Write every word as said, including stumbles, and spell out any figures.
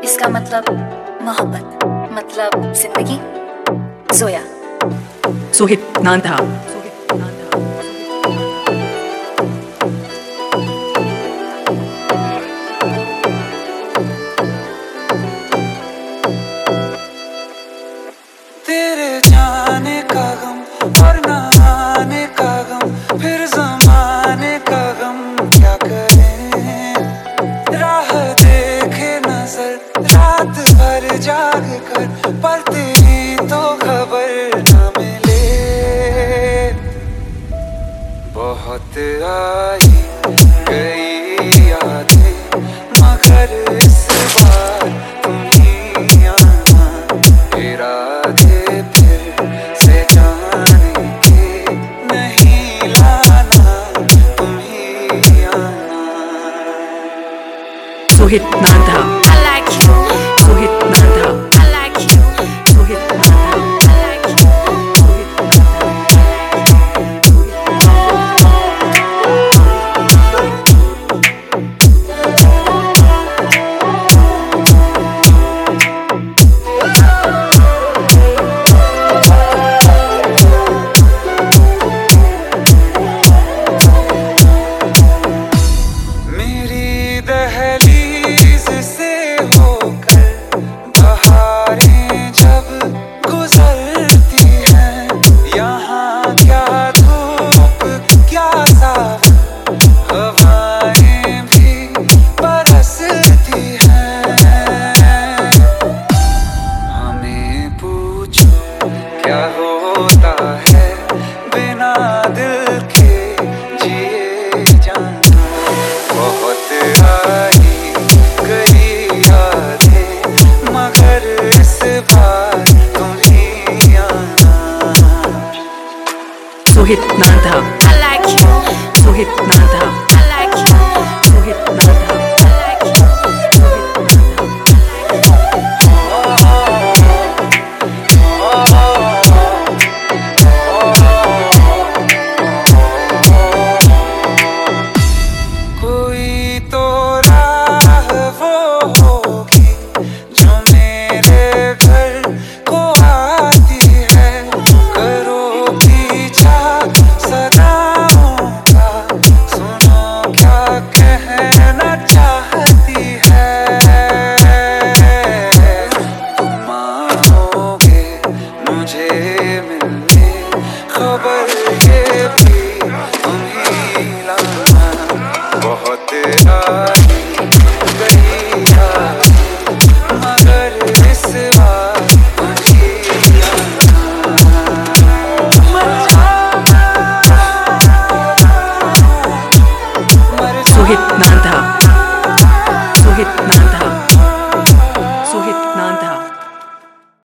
जिसका मतलब मोहब्बत, मतलब जिंदगी। जोया। सोहित नांधा। तेरे जाने का गम और ना आने का गम, फिर ज़माने का गम क्या करें। राह देखे नजर रात भर जाग कर, पर तेरी तो खबर न मिले। बहुत आई गई यादें, मगर इस बार तुम ही आना। इरादे फिर से जाने के नहीं लाना, तुम ही आना। Sohit Nandha. I like you. Sohit Nandha. I like you. Sohit Nandha. I like you. मेरी दहलीज से होकर बहारें जब गुजरती हैं, यहाँ क्या धूप क्या सावन, हवाएं भी बरसती हैं। हमें पूछो क्या होता है बिना दिल के जिए जाना। बहुत आई गई यादें, मगर इस बार तुम ही आना। Sohit Nandha. I like you. Sohit Nandha. I like you. Sohit Nandha. I like you. कोई तो राह वो होगी जो मेरे घर को आती है। करो पीछा सदाओं का, सुनो क्या कहना चाहती है। तुम आओगे मुझे मिलने, खबर ये भी तुम ही लाना। बहुत आई गई यादें, मगर इस बार तुम ही आना। सोहित नांधा।